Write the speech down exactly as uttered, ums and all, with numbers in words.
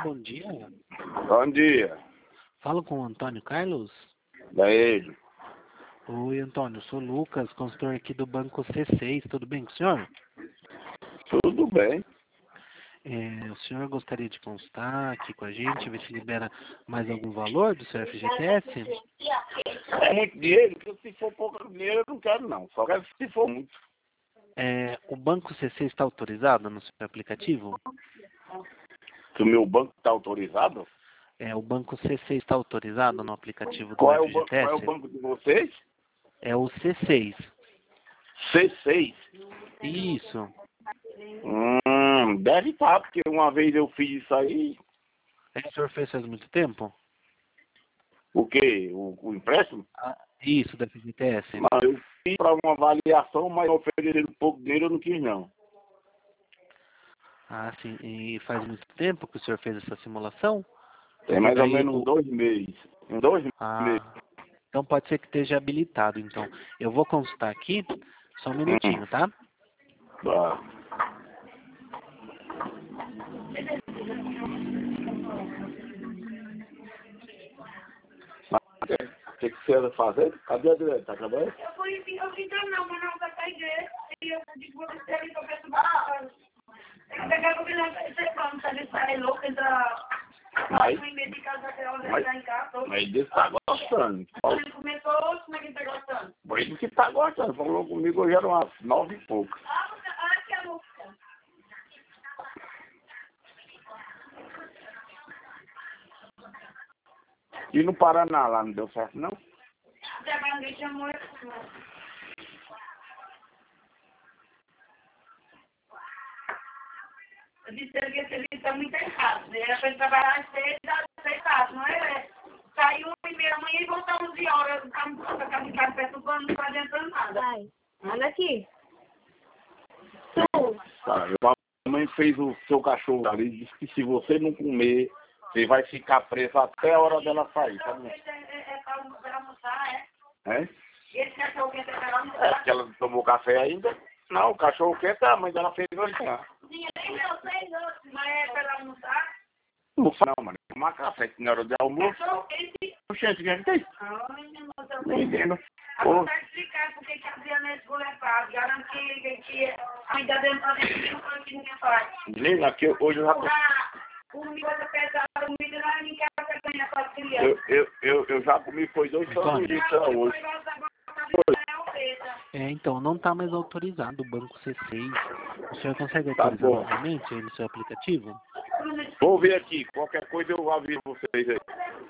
bom dia. Bom dia. Falo com o Antônio Carlos? É ele. Oi, Antônio, sou o Lucas, consultor aqui do Banco C seis, tudo bem com o senhor? Tudo bem. É, o senhor gostaria de constar aqui com a gente, ver se libera mais algum valor do seu F G T S? É muito dinheiro, porque se for pouco dinheiro eu não quero não. Só quero se for muito. É, o Banco C seis está autorizado no seu aplicativo? Se o meu banco está autorizado? É, o Banco C seis está autorizado no aplicativo do Qual é, o banco, F G T S? qual é o banco de vocês? É o C seis. C seis. Isso. Hum, deve estar, porque uma vez eu fiz isso aí. É, o senhor fez faz muito tempo? O quê? O, o empréstimo? Ah, isso, da F G T S. Mas eu fiz para uma avaliação, mas ofereceram pouco dinheiro, eu não quis não. Ah, sim. E faz muito tempo que o senhor fez essa simulação? Tem Porque mais ou daí menos uns o... dois meses. Uns dois meses. Ah, então pode ser que esteja habilitado, então. Eu vou consultar aqui, só um Hum, minutinho, tá? tá. O que, que você ia fazer? Cadê a direita? Tá trabalhando? Eu fui, eu vim não, mas não vai pra igreja. E eu digo, vou descer ali pra perturbar. Eu peguei o bilhão pra esse plano, se ele sai louco, entra... Mas, Fui meio de casa, até onde ele mas, tá em casa. mas ele tá gostando. Ele começou hoje, como é que ele tá gostando? Por isso que tá gostando. Falou comigo hoje era umas nove e pouco. Ah, você- ah, que é música. E no Paraná lá não deu certo não? Até agora ninguém chamou ele. Eu disse que esse livro tá muito errado. Ele era pra ele trabalhar às seis, às seis horas, não é? Saiu primeiro amanhã e voltamos onze horas. Estamos pra casa de casa perturbando, não tá adiantando nada. Vai, olha aqui. Tá, a mãe fez o seu cachorro ali e disse que se você não comer, você vai ficar preso até a hora dela sair, Então, sabe? esse é, é, é pra pra almoçar, é? É? Esse cachorro quente é pra É almoçar? porque ela não tomou café ainda? Não, o cachorro quente a mãe dela fez hoje. Sim, nem meu, seis horas, mas é pra almoçar? Não fala não, mano. Tomar café que na hora de almoço. Cachorro quente? Oxente, o que é que tem? Ai, meu Deus, eu Não entendo. Agora tá explicando por que que a Adriana é esgolepada. Garanto que, que, que a mãe da Adriana não que ninguém faz. Menina, aqui hoje eu já tô... Comida pesada, comida lá em casa ganha para as crianças. Eu, eu, eu, eu já comi, foi dois sanduíches hoje. É, então, não está mais autorizado o Banco C seis. O senhor consegue Tá autorizar bom. novamente aí no seu aplicativo? Vou ver aqui, qualquer coisa eu aviso vocês aí.